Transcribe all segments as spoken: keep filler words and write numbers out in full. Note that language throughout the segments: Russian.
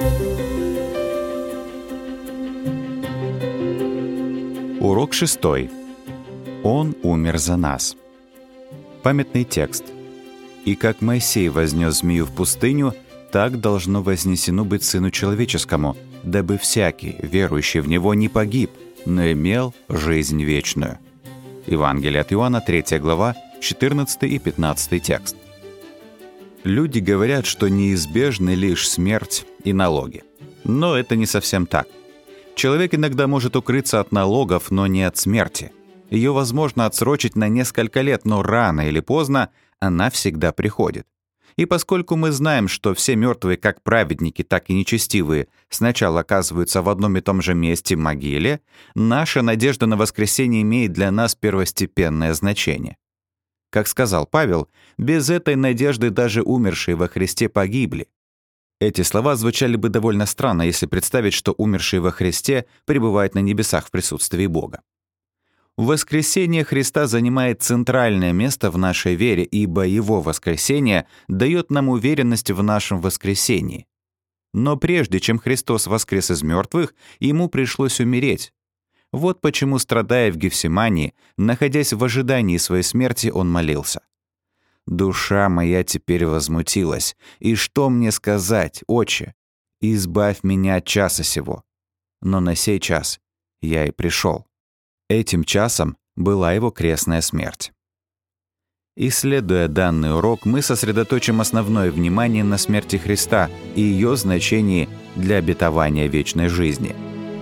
Урок шестой. Он умер за нас. Памятный текст. «И как Моисей вознес змею в пустыню, так должно вознесено быть Сыну Человеческому, дабы всякий, верующий в Него, не погиб, но имел жизнь вечную». Евангелие от Иоанна, третья глава, четырнадцатый и пятнадцатый текст. Люди говорят, что неизбежны лишь смерть и налоги. Но это не совсем так. Человек иногда может укрыться от налогов, но не от смерти. Ее возможно отсрочить на несколько лет, но рано или поздно она всегда приходит. И поскольку мы знаем, что все мертвые, как праведники, так и нечестивые, сначала оказываются в одном и том же месте в могиле, наша надежда на воскресение имеет для нас первостепенное значение. Как сказал Павел, без этой надежды даже умершие во Христе погибли. Эти слова звучали бы довольно странно, если представить, что умершие во Христе пребывают на небесах в присутствии Бога. Воскресение Христа занимает центральное место в нашей вере, ибо Его воскресение дает нам уверенность в нашем воскресении. Но прежде чем Христос воскрес из мертвых, Ему пришлось умереть. Вот почему, страдая в Гефсимании, находясь в ожидании своей смерти, Он молился. «Душа моя теперь возмутилась, и что мне сказать, Отче? Избавь меня от часа сего. Но на сей час я и пришел». Этим часом была Его крестная смерть. Исследуя данный урок, мы сосредоточим основное внимание на смерти Христа и ее значении для обетования вечной жизни.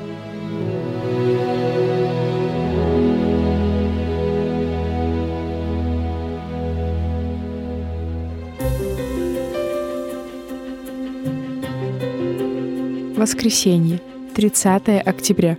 Воскресенье, тридцатое октября.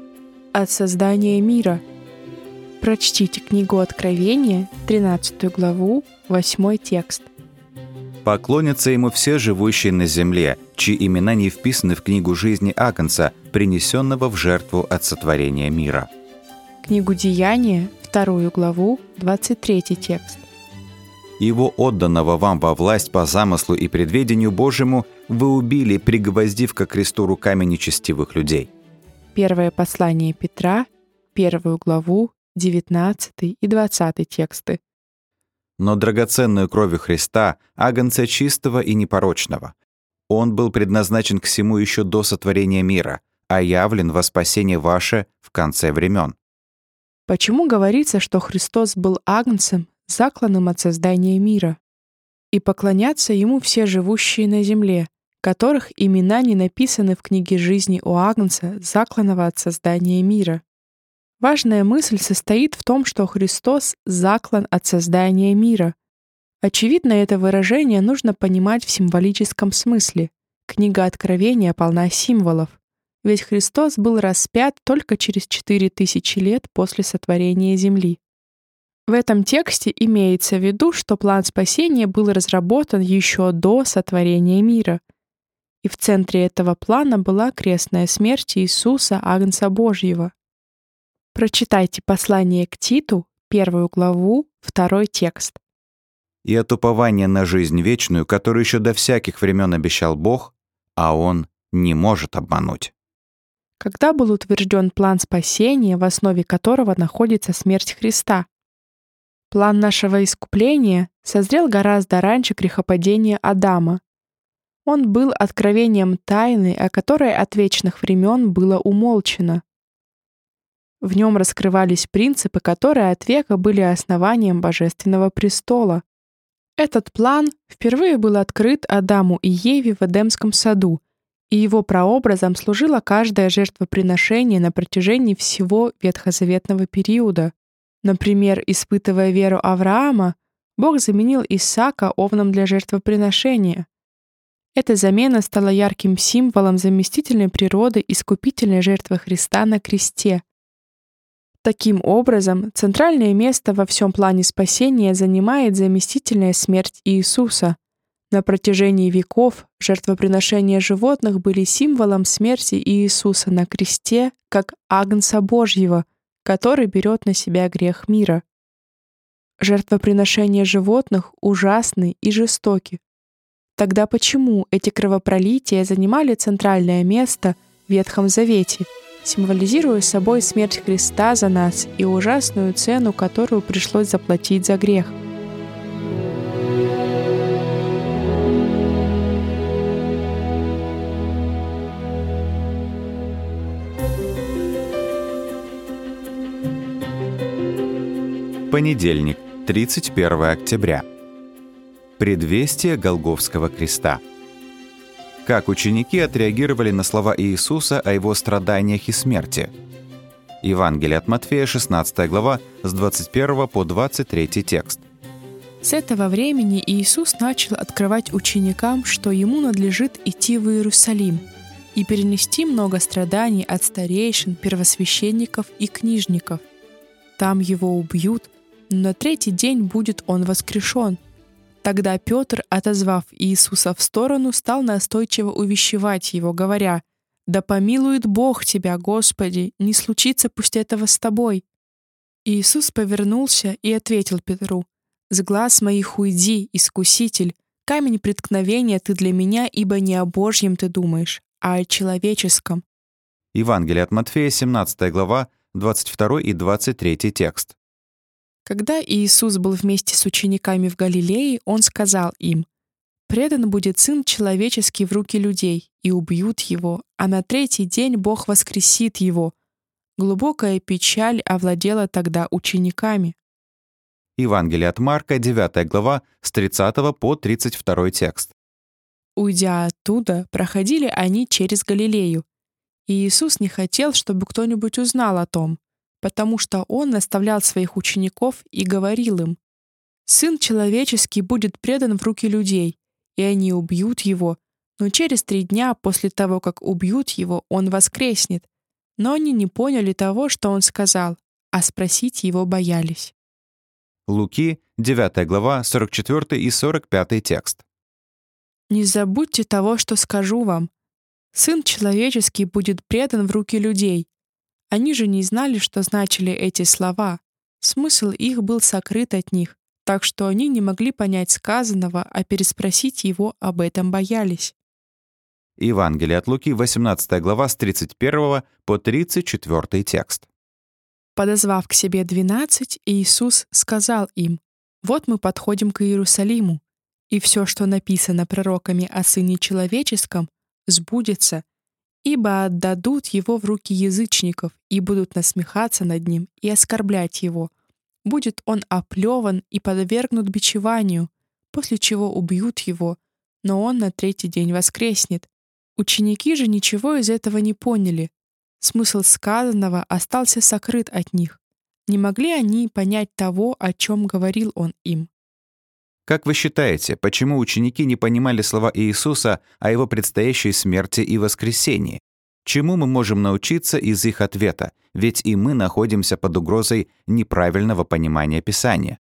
От создания мира. Прочтите книгу Откровения, тринадцатую главу, восьмой текст. «Поклонятся Ему все живущие на земле, чьи имена не вписаны в книгу жизни Агнца, принесенного в жертву от сотворения мира». Книгу Деяния, вторую главу, двадцать третий текст. «Его отданного вам во власть по замыслу и предведению Божьему вы убили, пригвоздив ко кресту руками нечестивых людей». Первое послание Петра, первую главу, девятнадцатый и двадцатый тексты. «Но драгоценную кровью Христа, агнца чистого и непорочного, Он был предназначен к всему еще до сотворения мира, а явлен во спасение ваше в конце времен». Почему говорится, что Христос был агнцем, закланным от создания мира? «И поклонятся Ему все живущие на земле, которых имена не написаны в книге жизни у Агнца, закланного от создания мира». Важная мысль состоит в том, что Христос заклан от создания мира. Очевидно, это выражение нужно понимать в символическом смысле. Книга Откровения полна символов. Ведь Христос был распят только через четыре тысячи лет после сотворения земли. В этом тексте имеется в виду, что план спасения был разработан еще до сотворения мира. И в центре этого плана была крестная смерть Иисуса, Агнца Божьего. Прочитайте послание к Титу, первую главу, второй текст. «И от упования на жизнь вечную, которую еще до всяких времен обещал Бог, а Он не может обмануть». Когда был утвержден план спасения, в основе которого находится смерть Христа? План нашего искупления созрел гораздо раньше грехопадения Адама. Он был откровением тайны, о которой от вечных времен было умолчано. В нем раскрывались принципы, которые от века были основанием Божественного престола. Этот план впервые был открыт Адаму и Еве в Эдемском саду, и его прообразом служило каждое жертвоприношение на протяжении всего ветхозаветного периода. Например, испытывая веру Авраама, Бог заменил Исаака овном для жертвоприношения. Эта замена стала ярким символом заместительной природы искупительной жертвы Христа на кресте. Таким образом, центральное место во всем плане спасения занимает заместительная смерть Иисуса. На протяжении веков жертвоприношения животных были символом смерти Иисуса на кресте как Агнца Божьего, который берет на себя грех мира. Жертвоприношения животных ужасны и жестоки. Тогда почему эти кровопролития занимали центральное место в Ветхом Завете, символизируя собой смерть Христа за нас и ужасную цену, которую пришлось заплатить за грех? Понедельник, тридцать первое октября. Предвестие Голгофского креста. Как ученики отреагировали на слова Иисуса о его страданиях и смерти? Евангелие от Матфея, шестнадцатая глава, с двадцать первого по двадцать третий текст. С этого времени Иисус начал открывать ученикам, что ему надлежит идти в Иерусалим и перенести много страданий от старейшин, первосвященников и книжников. Там его убьют, но на третий день будет он воскрешен. Тогда Петр, отозвав Иисуса в сторону, стал настойчиво увещевать его, говоря: «Да помилует Бог тебя, Господи, не случится пусть этого с тобой». Иисус повернулся и ответил Петру: «С глаз моих уйди, искуситель, камень преткновения ты для меня, ибо не о Божьем ты думаешь, а о человеческом». Евангелие от Матфея, семнадцатая глава, двадцать второй и двадцать третий текст. Когда Иисус был вместе с учениками в Галилее, Он сказал им: «Предан будет Сын Человеческий в руки людей, и убьют Его, а на третий день Бог воскресит Его». Глубокая печаль овладела тогда учениками. Евангелие от Марка, девятая глава, с тридцатого по тридцать второй текст. Уйдя оттуда, проходили они через Галилею. И Иисус не хотел, чтобы кто-нибудь узнал о том, потому что Он наставлял своих учеников и говорил им: «Сын человеческий будет предан в руки людей, и они убьют Его, но через три дня после того, как убьют Его, Он воскреснет». Но они не поняли того, что Он сказал, а спросить Его боялись. Луки, девятая глава, сорок четвёртый и сорок пятый текст. «Не забудьте того, что скажу вам. Сын человеческий будет предан в руки людей». Они же не знали, что значили эти слова. Смысл их был сокрыт от них, так что они не могли понять сказанного, а переспросить его об этом боялись. Евангелие от Луки, восемнадцатая глава, с тридцать первого по тридцать четвёртый текст. Подозвав к себе двенадцать, Иисус сказал им: «Вот мы подходим к Иерусалиму, и все, что написано пророками о Сыне Человеческом, сбудется. Ибо отдадут его в руки язычников и будут насмехаться над ним и оскорблять его. Будет он оплеван и подвергнут бичеванию, после чего убьют его, но он на третий день воскреснет». Ученики же ничего из этого не поняли. Смысл сказанного остался сокрыт от них. Не могли они понять того, о чем говорил он им. Как вы считаете, почему ученики не понимали слова Иисуса о его предстоящей смерти и воскресении? Чему мы можем научиться из их ответа, ведь и мы находимся под угрозой неправильного понимания Писания?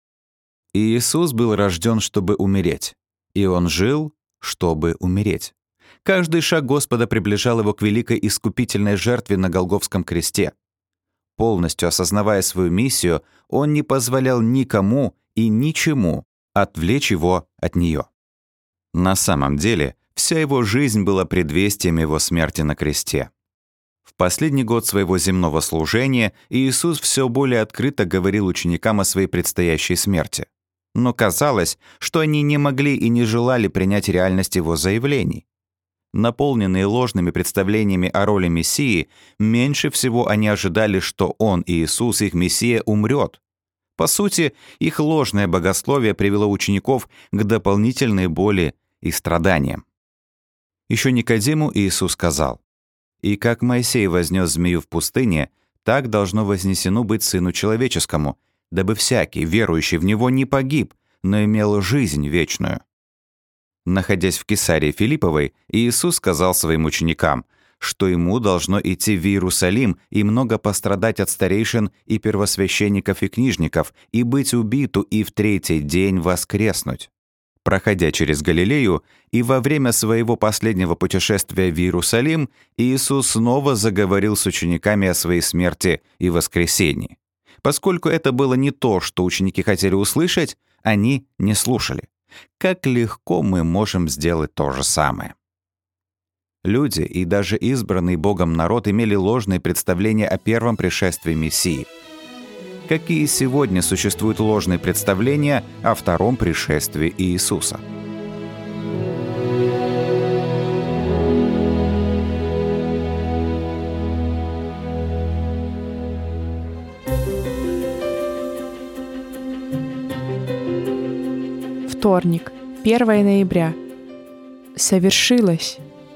Иисус был рожден, чтобы умереть, и Он жил, чтобы умереть. Каждый шаг Господа приближал Его к великой искупительной жертве на Голгофском кресте. Полностью осознавая свою миссию, Он не позволял никому и ничему отвлечь Его от нее. На самом деле, вся Его жизнь была предвестием Его смерти на кресте. В последний год своего земного служения Иисус все более открыто говорил ученикам о своей предстоящей смерти. Но казалось, что они не могли и не желали принять реальность Его заявлений. Наполненные ложными представлениями о роли Мессии, меньше всего они ожидали, что Он, Иисус, их Мессия, умрет. По сути, их ложное богословие привело учеников к дополнительной боли и страданиям. Еще Никодиму Иисус сказал: «И как Моисей вознес змею в пустыне, так должно вознесено быть Сыну Человеческому, дабы всякий, верующий в Него, не погиб, но имел жизнь вечную». Находясь в Кесарии Филипповой, Иисус сказал своим ученикам, что ему должно идти в Иерусалим и много пострадать от старейшин и первосвященников и книжников, и быть убиту, и в третий день воскреснуть. Проходя через Галилею и во время своего последнего путешествия в Иерусалим, Иисус снова заговорил с учениками о своей смерти и воскресении. Поскольку это было не то, что ученики хотели услышать, они не слушали. Как легко мы можем сделать то же самое. Люди и даже избранный Богом народ имели ложные представления о первом пришествии Мессии. Какие сегодня существуют ложные представления о втором пришествии Иисуса? Вторник, первое ноября. Совершилось.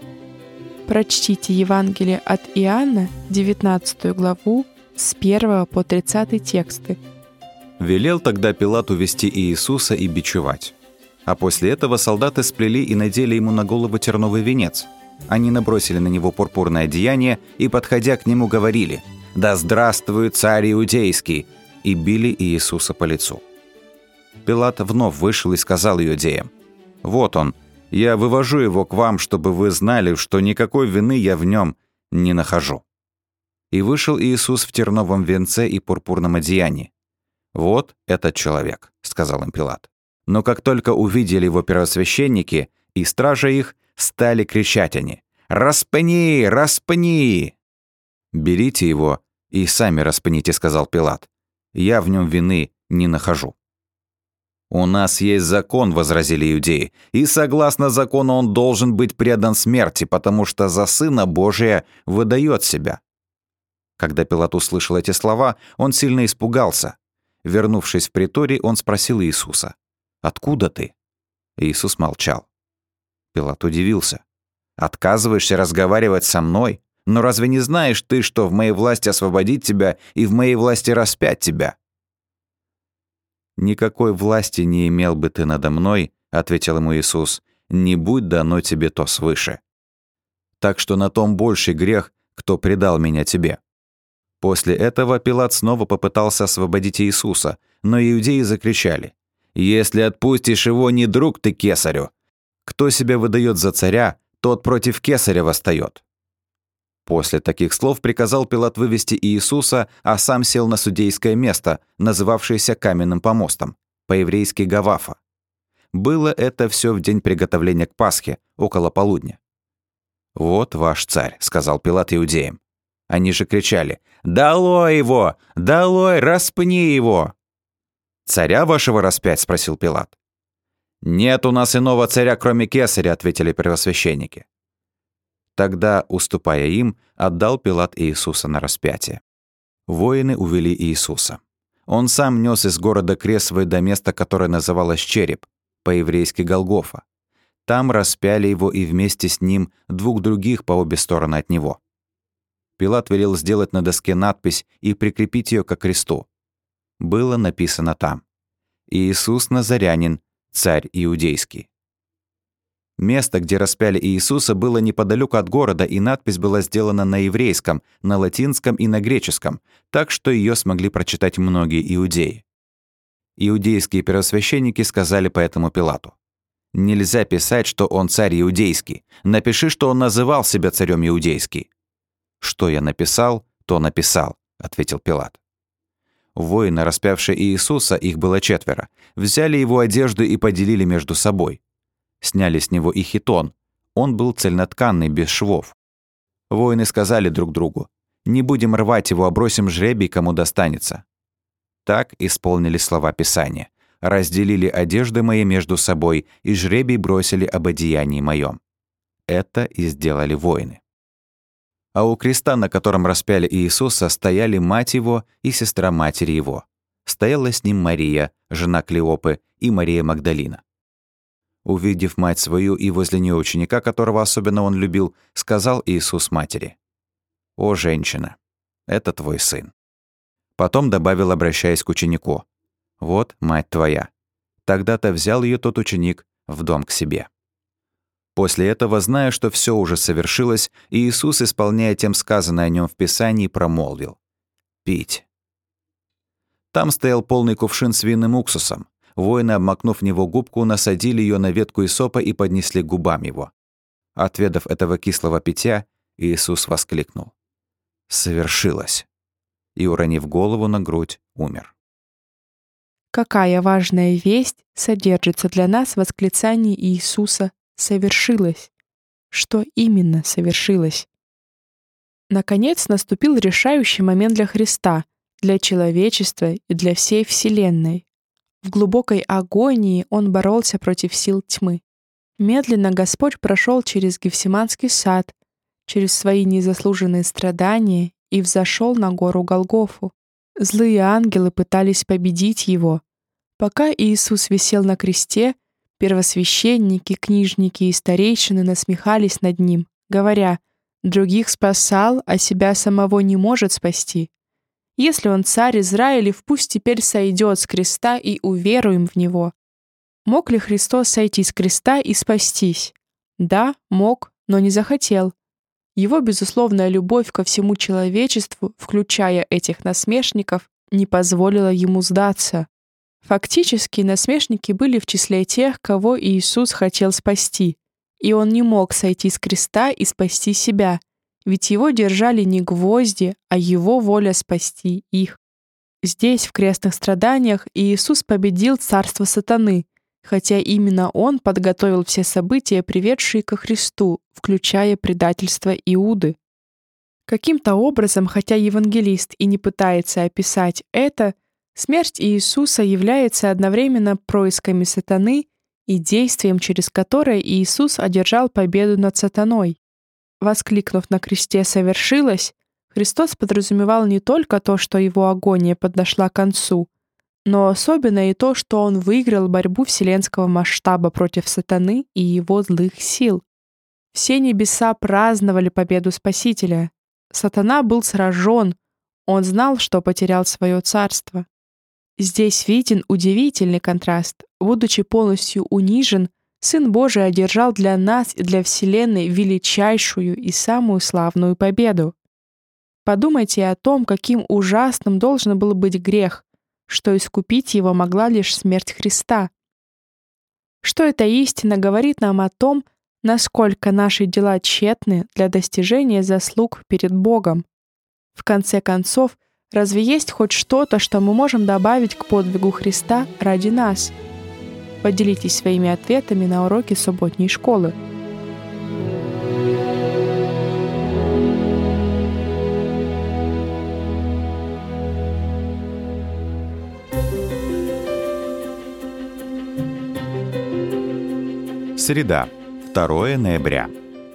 Прочтите Евангелие от Иоанна, девятнадцатую главу, с первого по тридцатый тексты. Велел тогда Пилат увести Иисуса и бичевать. А после этого солдаты сплели и надели ему на голову терновый венец. Они набросили на него пурпурное одеяние и, подходя к нему, говорили: «Да здравствует царь иудейский!» и били Иисуса по лицу. Пилат вновь вышел и сказал иудеям: «Вот он, я вывожу его к вам, чтобы вы знали, что никакой вины я в нем не нахожу». И вышел Иисус в терновом венце и пурпурном одеянии. «Вот этот человек», — сказал им Пилат. Но как только увидели его первосвященники и стража их, стали кричать они: «Распни! Распни!» «Берите его и сами распните», — сказал Пилат. «Я в нем вины не нахожу». «У нас есть закон», — возразили иудеи, «и согласно закону он должен быть предан смерти, потому что за Сына Божия выдает себя». Когда Пилат услышал эти слова, он сильно испугался. Вернувшись в приторий, он спросил Иисуса: «Откуда ты?» Иисус молчал. Пилат удивился. «Отказываешься разговаривать со мной? Но разве не знаешь ты, что в моей власти освободить тебя и в моей власти распять тебя?» «Никакой власти не имел бы ты надо мной», — ответил ему Иисус, «не будь дано тебе то свыше. Так что на том больший грех, кто предал меня тебе». После этого Пилат снова попытался освободить Иисуса, но иудеи закричали: «Если отпустишь его, не друг ты кесарю. Кто себя выдает за царя, тот против кесаря восстает». После таких слов приказал Пилат вывести Иисуса, а сам сел на судейское место, называвшееся каменным помостом, по-еврейски Гавафа. Было это все в день приготовления к Пасхе, около полудня. «Вот ваш царь», — сказал Пилат иудеям. Они же кричали: «Долой его! Долой! Распни его!» «Царя вашего распять?» — спросил Пилат. «Нет у нас иного царя, кроме кесаря», — ответили первосвященники. Тогда, уступая им, отдал Пилат Иисуса на распятие. Воины увели Иисуса. Он сам нес из города крест свой до места, которое называлось Череп, по-еврейски Голгофа. Там распяли его и вместе с ним двух других по обе стороны от него. Пилат велел сделать на доске надпись и прикрепить ее ко кресту. Было написано там: «Иисус Назарянин, царь иудейский». Место, где распяли Иисуса, было неподалеку от города, и надпись была сделана на еврейском, на латинском и на греческом, так что ее смогли прочитать многие иудеи. Иудейские первосвященники сказали поэтому Пилату: «Нельзя писать, что он царь иудейский. Напиши, что он называл себя царем иудейский». «Что я написал, то написал», — ответил Пилат. Воины, распявшие Иисуса, их было четверо, взяли его одежду и поделили между собой. Сняли с него и хитон. Он был цельнотканный, без швов. Воины сказали друг другу: «Не будем рвать его, а бросим жребий, кому достанется». Так исполнили слова Писания: «Разделили одежды мои между собой, и жребий бросили об одеянии моем». Это и сделали воины. А у креста, на котором распяли Иисуса, стояли мать его и сестра матери его. Стояла с ним Мария, жена Клеопы, и Мария Магдалина. Увидев мать свою и возле нее ученика, которого особенно он любил, сказал Иисус матери: «О, женщина, это твой сын». Потом добавил, обращаясь к ученику: «Вот мать твоя». Тогда-то взял ее тот ученик в дом к себе. После этого, зная, что все уже совершилось, Иисус, исполняя тем сказанное о нем в Писании, промолвил: «Пить». Там стоял полный кувшин с винным уксусом. Воины, обмакнув в него губку, насадили ее на ветку исопа и поднесли к губам его. Отведав этого кислого питья, Иисус воскликнул: «Совершилось!» и, уронив голову на грудь, умер. Какая важная весть содержится для нас в восклицании Иисуса «совершилось». Что именно совершилось? Наконец наступил решающий момент для Христа, для человечества и для всей Вселенной. В глубокой агонии Он боролся против сил тьмы. Медленно Господь прошел через Гефсиманский сад, через свои незаслуженные страдания и взошел на гору Голгофу. Злые ангелы пытались победить Его. Пока Иисус висел на кресте, первосвященники, книжники и старейшины насмехались над Ним, говоря: «Других спасал, а себя самого не может спасти. Если Он царь Израилев, пусть теперь сойдет с креста и уверуем в Него». Мог ли Христос сойти с креста и спастись? Да, мог, но не захотел. Его безусловная любовь ко всему человечеству, включая этих насмешников, не позволила Ему сдаться. Фактически, насмешники были в числе тех, кого Иисус хотел спасти, и Он не мог сойти с креста и спасти себя, ведь Его держали не гвозди, а Его воля спасти их. Здесь, в крестных страданиях, Иисус победил царство сатаны, хотя именно Он подготовил все события, приведшие ко Христу, включая предательство Иуды. Каким-то образом, хотя евангелист и не пытается описать это, смерть Иисуса является одновременно происками сатаны и действием, через которое Иисус одержал победу над сатаной. Воскликнув на кресте «совершилось», Христос подразумевал не только то, что Его агония подошла к концу, но особенно и то, что Он выиграл борьбу вселенского масштаба против сатаны и его злых сил. Все небеса праздновали победу Спасителя. Сатана был сражен, он знал, что потерял свое царство. Здесь виден удивительный контраст. Будучи полностью унижен, Сын Божий одержал для нас и для Вселенной величайшую и самую славную победу. Подумайте о том, каким ужасным должен был быть грех, что искупить его могла лишь смерть Христа. Что эта истина говорит нам о том, насколько наши дела тщетны для достижения заслуг перед Богом. В конце концов, разве есть хоть что-то, что мы можем добавить к подвигу Христа ради нас? Поделитесь своими ответами на уроке субботней школы. Среда, второе ноября.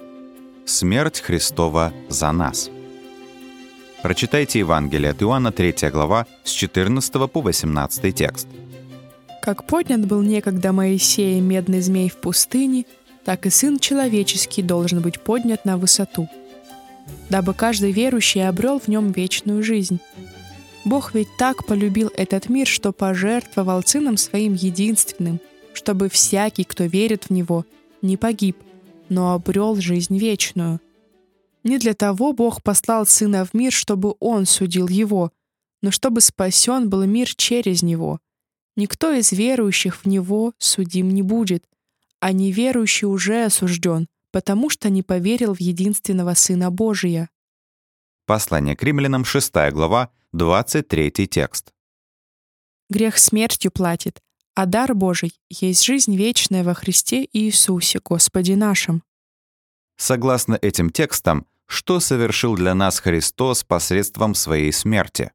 Смерть Христова за нас. Прочитайте Евангелие от Иоанна, третья глава, с четырнадцатого по восемнадцатый текст. «Как поднят был некогда Моисея медный змей в пустыне, так и Сын Человеческий должен быть поднят на высоту, дабы каждый верующий обрел в нем вечную жизнь. Бог ведь так полюбил этот мир, что пожертвовал Сыном Своим единственным, чтобы всякий, кто верит в Него, не погиб, но обрел жизнь вечную. Не для того Бог послал Сына в мир, чтобы Он судил его, но чтобы спасен был мир через Него. Никто из верующих в Него судим не будет, а неверующий уже осужден, потому что не поверил в единственного Сына Божия». Послание к римлянам, шестая глава, двадцать третий текст. «Грех смертью платит, а дар Божий есть жизнь вечная во Христе Иисусе, Господе нашим». Согласно этим текстам, что совершил для нас Христос посредством своей смерти?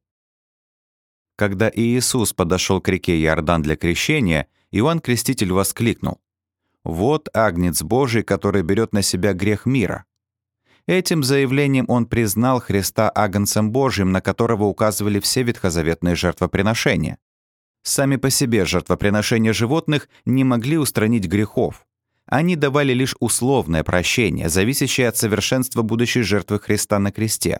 Когда Иисус подошел к реке Иордан для крещения, Иоанн Креститель воскликнул: «Вот Агнец Божий, который берет на себя грех мира». Этим заявлением он признал Христа Агнцем Божьим, на которого указывали все ветхозаветные жертвоприношения. Сами по себе жертвоприношения животных не могли устранить грехов. Они давали лишь условное прощение, зависящее от совершенства будущей жертвы Христа на кресте.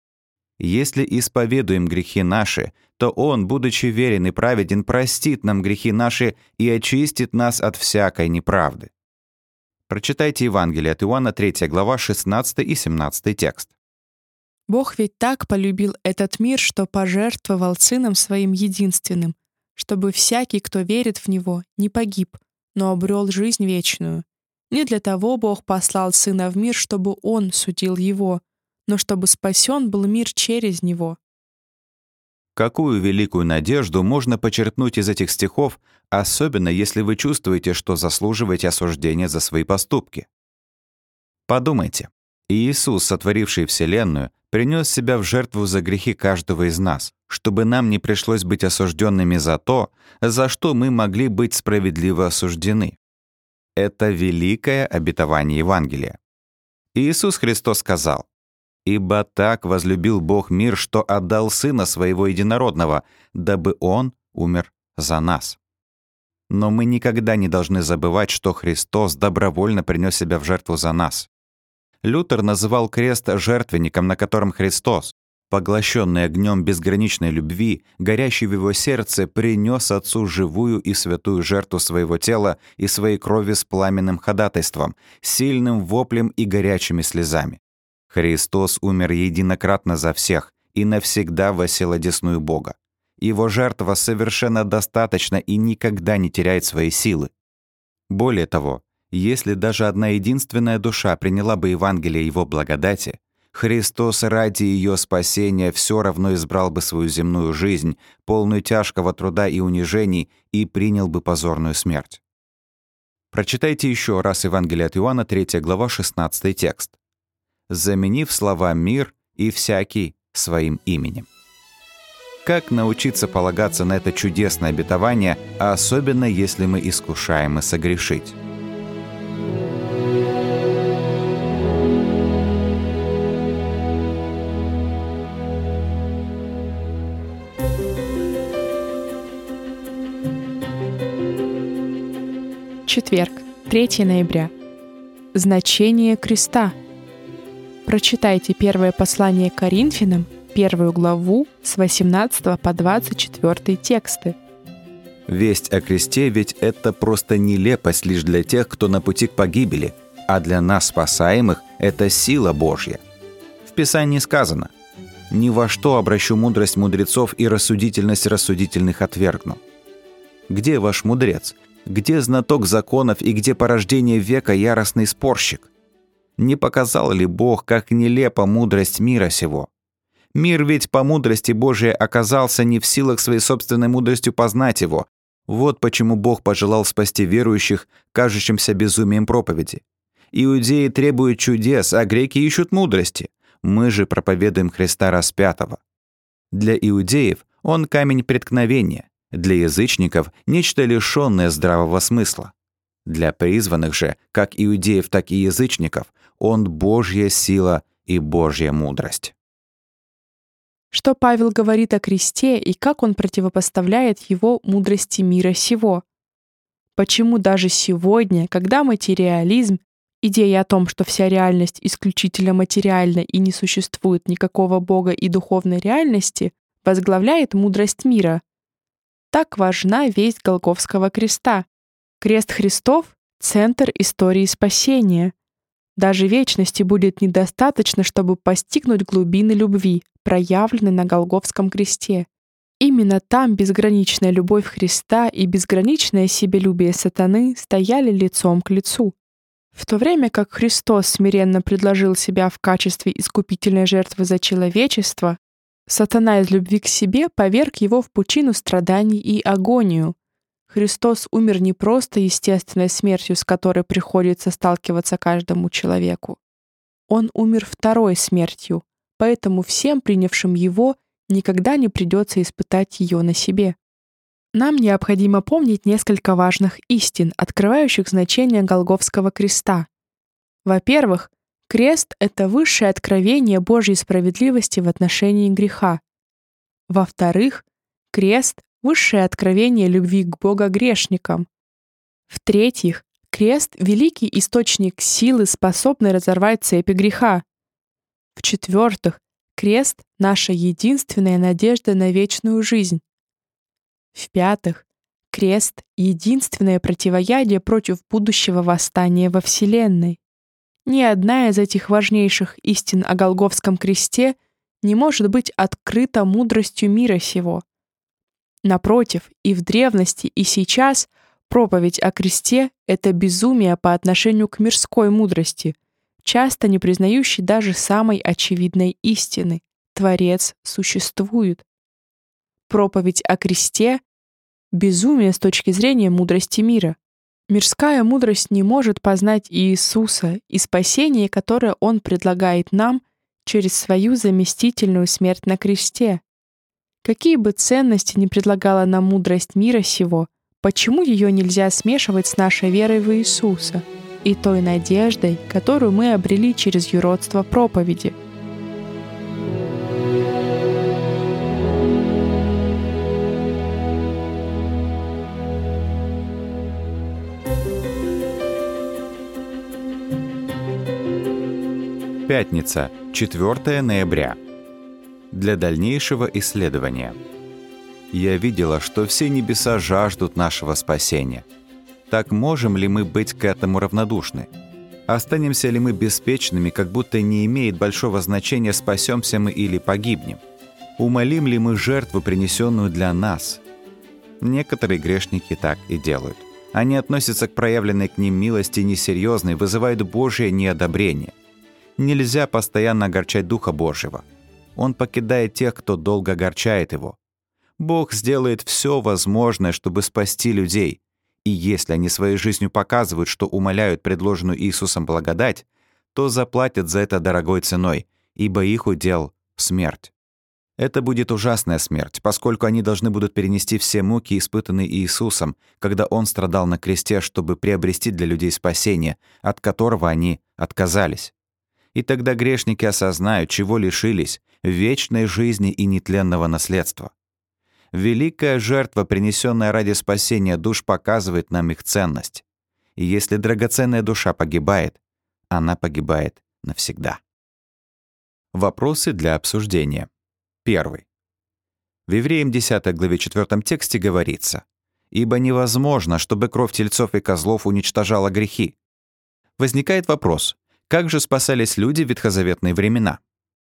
Если исповедуем грехи наши, то Он, будучи верен и праведен, простит нам грехи наши и очистит нас от всякой неправды. Прочитайте Евангелие от Иоанна, третья глава, шестнадцатый и семнадцатый текст. «Бог ведь так полюбил этот мир, что пожертвовал Сыном Своим единственным, чтобы всякий, кто верит в Него, не погиб, но обрел жизнь вечную. Не для того Бог послал Сына в мир, чтобы Он судил его, но чтобы спасен был мир через Него». Какую великую надежду можно почерпнуть из этих стихов, особенно если вы чувствуете, что заслуживаете осуждения за свои поступки? Подумайте. Иисус, сотворивший Вселенную, принес себя в жертву за грехи каждого из нас, чтобы нам не пришлось быть осужденными за то, за что мы могли быть справедливо осуждены. Это великое обетование Евангелия. Иисус Христос сказал: «Ибо так возлюбил Бог мир, что отдал Сына Своего Единородного, дабы Он умер за нас». Но мы никогда не должны забывать, что Христос добровольно принес себя в жертву за нас. Лютер называл крест жертвенником, на котором Христос, поглощенный огнем безграничной любви, горящий в его сердце, принес Отцу живую и святую жертву своего тела и своей крови с пламенным ходатайством, сильным воплем и горячими слезами. Христос умер единократно за всех и навсегда воссел одесную Бога. Его жертва совершенно достаточна и никогда не теряет своей силы. Более того, если даже одна единственная душа приняла бы Евангелие Его благодати, Христос ради ее спасения все равно избрал бы свою земную жизнь, полную тяжкого труда и унижений, и принял бы позорную смерть. Прочитайте еще раз Евангелие от Иоанна, третья глава, шестнадцатый текст. «Заменив слова «мир» и «всякий» своим именем». Как научиться полагаться на это чудесное обетование, особенно если мы искушаемы согрешить? Четверг, третьего ноября. Значение креста. Прочитайте первое послание к Коринфянам, первую главу, с восемнадцатого по двадцать четвёртый тексты. Весть о кресте ведь это просто нелепость лишь для тех, кто на пути к погибели, а для нас, спасаемых, это сила Божья. В Писании сказано: «Ни во что обращу мудрость мудрецов и рассудительность рассудительных отвергну». Где ваш мудрец? Где знаток законов и где порождение века яростный спорщик? Не показал ли Бог, как нелепа мудрость мира сего? Мир ведь по мудрости Божией оказался не в силах своей собственной мудростью познать его. Вот почему Бог пожелал спасти верующих, кажущимся безумием проповеди. Иудеи требуют чудес, а греки ищут мудрости. Мы же проповедуем Христа распятого. Для иудеев он камень преткновения, для язычников — нечто лишённое здравого смысла. Для призванных же, как иудеев, так и язычников, он Божья сила и Божья мудрость. Что Павел говорит о кресте и как он противопоставляет его мудрости мира сего? Почему даже сегодня, когда материализм, идея о том, что вся реальность исключительно материальна и не существует никакого Бога и духовной реальности, возглавляет мудрость мира, так важна весть Голгофского креста? Крест Христов — центр истории спасения. Даже вечности будет недостаточно, чтобы постигнуть глубины любви, проявленной на Голгофском кресте. Именно там безграничная любовь Христа и безграничное себелюбие сатаны стояли лицом к лицу. В то время как Христос смиренно предложил себя в качестве искупительной жертвы за человечество, сатана из любви к себе поверг его в пучину страданий и агонию. Христос умер не просто естественной смертью, с которой приходится сталкиваться каждому человеку. Он умер второй смертью, поэтому всем, принявшим его, никогда не придется испытать ее на себе. Нам необходимо помнить несколько важных истин, открывающих значение Голгофского креста. Во-первых, крест — это высшее откровение Божьей справедливости в отношении греха. Во-вторых, крест — высшее откровение любви к Бога грешникам. В-третьих, крест — великий источник силы, способный разорвать цепи греха. В-четвертых, крест — наша единственная надежда на вечную жизнь. В-пятых, крест — единственное противоядие против будущего восстания во Вселенной. Ни одна из этих важнейших истин о Голгофском кресте не может быть открыта мудростью мира сего. Напротив, и в древности, и сейчас проповедь о кресте — это безумие по отношению к мирской мудрости, часто не признающей даже самой очевидной истины — Творец существует. проповедь о кресте — безумие с точки зрения мудрости мира. Мирская мудрость не может познать Иисуса и спасение, которое Он предлагает нам через свою заместительную смерть на кресте. Какие бы ценности ни предлагала нам мудрость мира сего, почему ее нельзя смешивать с нашей верой в Иисуса и той надеждой, которую мы обрели через юродство проповеди? Пятница, четвёртое ноября. Для дальнейшего исследования. Я видела, что все небеса жаждут нашего спасения. Так можем ли мы быть к этому равнодушны? Останемся ли мы беспечными, как будто не имеет большого значения, спасемся мы или погибнем? Умолим ли мы жертву, принесенную для нас? Некоторые грешники так и делают. Они относятся к проявленной к ним милости несерьезно и вызывают Божие неодобрение. Нельзя постоянно огорчать Духа Божьего. Он покидает тех, кто долго огорчает Его. Бог сделает все возможное, чтобы спасти людей. И если они своей жизнью показывают, что умаляют предложенную Иисусом благодать, то заплатят за это дорогой ценой, ибо их удел — смерть. Это будет ужасная смерть, поскольку они должны будут перенести все муки, испытанные Иисусом, когда Он страдал на кресте, чтобы приобрести для людей спасение, от которого они отказались. И тогда грешники осознают, чего лишились — вечной жизни и нетленного наследства. Великая жертва, принесенная ради спасения душ, показывает нам их ценность. И если драгоценная душа погибает, она погибает навсегда. Вопросы для обсуждения. Первый. В Евреям десятой главе четвёртом тексте говорится: «Ибо невозможно, чтобы кровь тельцов и козлов уничтожала грехи». Возникает вопрос: как же спасались люди в ветхозаветные времена?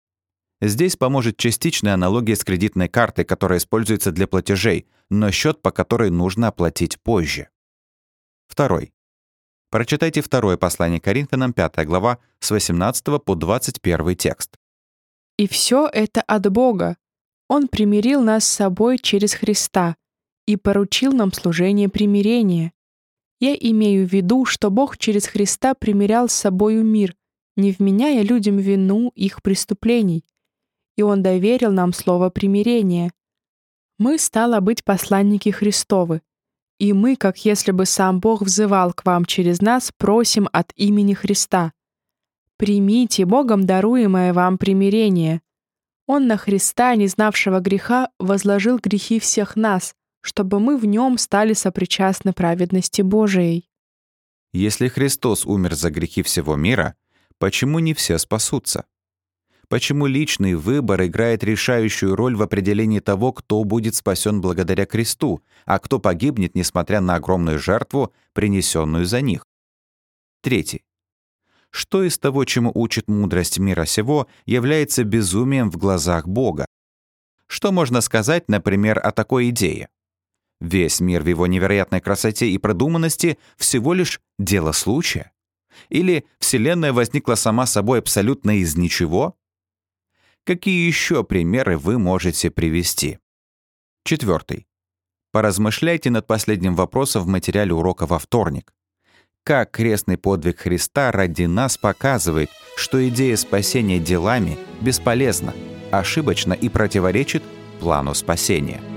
Здесь поможет частичная аналогия с кредитной картой, которая используется для платежей, но счет по которой нужно оплатить позже. Второй. Прочитайте второе послание Коринфянам, пятая глава, с восемнадцатого по двадцать первый текст. «И все это от Бога. Он примирил нас с собой через Христа и поручил нам служение примирения. Я имею в виду, что Бог через Христа примирял с собою мир, не вменяя людям вину их преступлений. И Он доверил нам слово примирения. Мы, стало быть, посланники Христовы, и мы, как если бы сам Бог взывал к вам через нас, просим от имени Христа: примите Богом даруемое вам примирение. Он на Христа, не знавшего греха, возложил грехи всех нас, чтобы мы в Нем стали сопричастны праведности Божией». Если Христос умер за грехи всего мира, почему не все спасутся? Почему личный выбор играет решающую роль в определении того, кто будет спасен благодаря кресту, а кто погибнет, несмотря на огромную жертву, принесенную за них? Третий. Что из того, чему учит мудрость мира сего, является безумием в глазах Бога? Что можно сказать, например, о такой идее? Весь мир в его невероятной красоте и продуманности всего лишь дело случая? Или Вселенная возникла сама собой абсолютно из ничего? Какие еще примеры вы можете привести? Четвертый. Поразмышляйте над последним вопросом в материале урока во вторник. Как крестный подвиг Христа ради нас показывает, что идея спасения делами бесполезна, ошибочна и противоречит плану спасения.